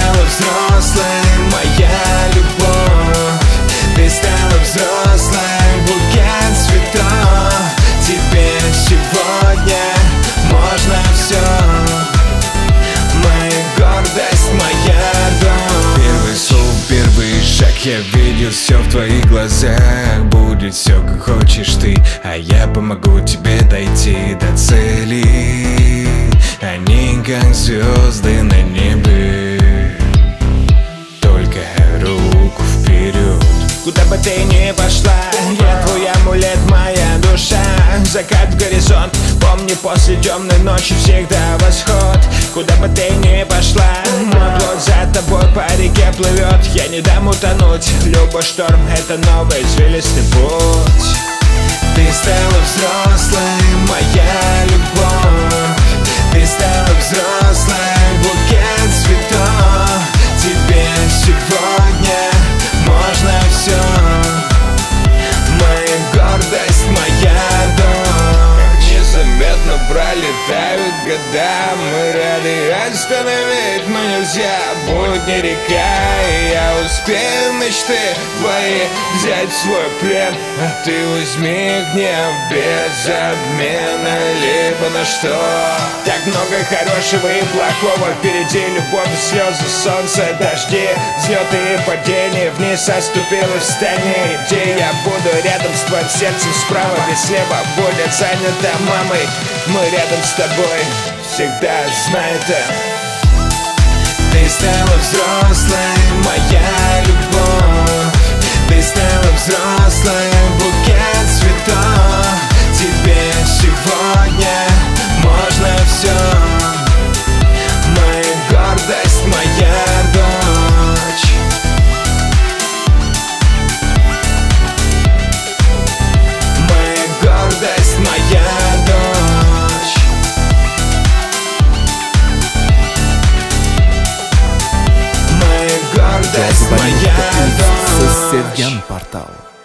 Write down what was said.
стала взрослой, моя любовь. Ты стала взрослой, букет цветов. Теперь сегодня можно все. Моя гордость, моя дочь. Первый слов, первый шаг, я видел все в твоих глазах. Будет все как хочешь ты, а я помогу тебе дойти до цели. Они как звезды на небе, только руку вперед. Куда бы ты ни пошла, я твой амулет, моя душа. Закат в горизонт, помни, после темной ночи всегда восход. Куда бы ты ни пошла, мой плод за тобой по реке плывет. Я не дам утонуть, любой шторм — это новый извилистый путь. Ты стала взрослой, моя любовь. Ты стала взрослой, букет цветов. Теперь сегодня можно все. Моя гордость, моя дочь. Незаметно пролетают года, мы рады остановить, но нельзя. Будни река, и я успею мечты твои взять в свой плен. А ты возьми гнев без обмена, либо на что. Так много хорошего и плохого впереди, любовь, слезы, солнце, дожди, взлеты и падения. Вниз оступилась, встань, где я буду рядом с твоим сердцем справа. Ведь слева будет занята мамой. Мы рядом с тобой, всегда знай это. Ты стала взрослой, моя любовь. Ты стала взрослой, букет цветов. Теперь сегодня можно все. Моя гордость, моя дочь. Моя гордость, моя дочь. Моя гордость, моя дочь. Sevgan Portal.